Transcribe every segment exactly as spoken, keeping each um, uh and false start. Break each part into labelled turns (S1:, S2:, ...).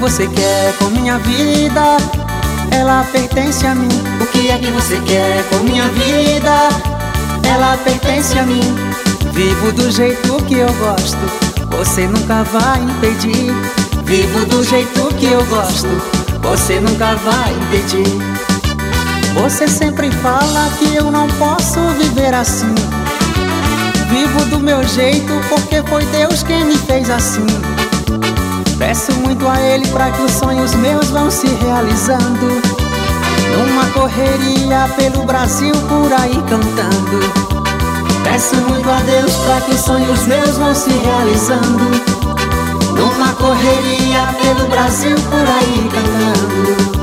S1: você quer com minha vida? Ela pertence a mim.
S2: O que é que você quer com minha vida? Ela pertence a mim.
S1: Vivo do jeito que eu gosto, você nunca vai impedir.
S2: Vivo do jeito que eu gosto, você nunca vai impedir.
S1: Você sempre fala que eu não posso viver assim. Vivo do meu jeito porque foi Deus quem me fez assim. Peço muito a Ele pra que os sonhos meus vão se realizando. Numa correria pelo Brasil por aí cantando.
S2: Peço muito a Deus pra que os sonhos meus vão se realizando. Numa correria pelo Brasil por aí cantando.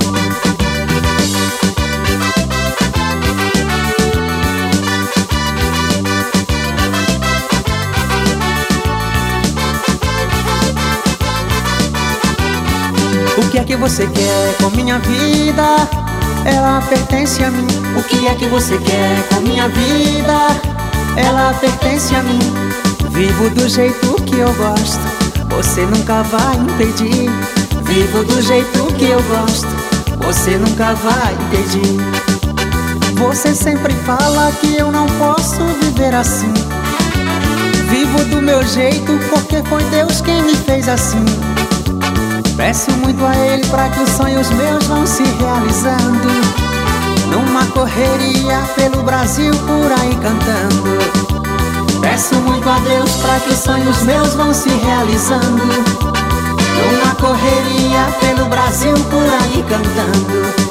S1: O que é que você quer com minha vida? Ela pertence a mim.
S2: O que é que você quer com minha vida? Ela pertence a mim.
S1: Vivo do jeito que eu gosto, você nunca vai impedir.
S2: Vivo do jeito que eu gosto, você nunca vai impedir.
S1: Você sempre fala que eu não posso viver assim. Vivo do meu jeito porque foi Deus quem me fez assim. Peço muito a Ele pra que os sonhos meus vão se realizando. Numa correria pelo Brasil por aí cantando.
S2: Peço muito a Deus pra que os sonhos meus vão se realizando. Numa correria pelo Brasil por aí cantando.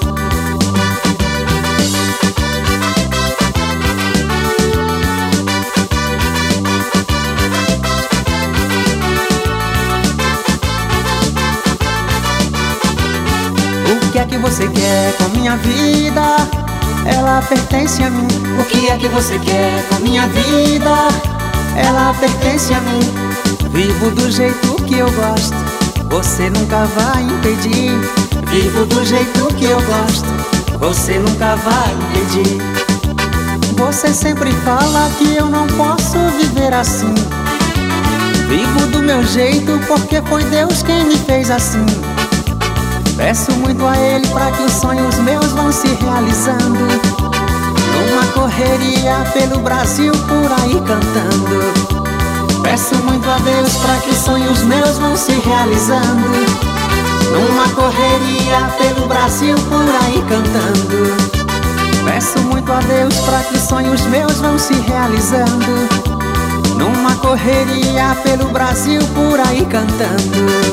S1: O que é que você quer com minha vida? Ela pertence a mim.
S2: O que é que você quer com minha vida? Ela pertence a mim.
S1: Vivo do jeito que eu gosto, você nunca vai impedir.
S2: Vivo do jeito que eu gosto, você nunca vai impedir.
S1: Você sempre fala que eu não posso viver assim. Vivo do meu jeito porque foi Deus quem me fez assim. Peço muito a Ele pra que os sonhos meus vão se realizando. Numa correria pelo Brasil por aí cantando.
S2: Peço muito a Deus pra que os sonhos meus vão se realizando. Numa correria pelo Brasil por aí cantando.
S1: Peço muito a Deus pra que os sonhos meus vão se realizando. Numa correria pelo Brasil por aí cantando.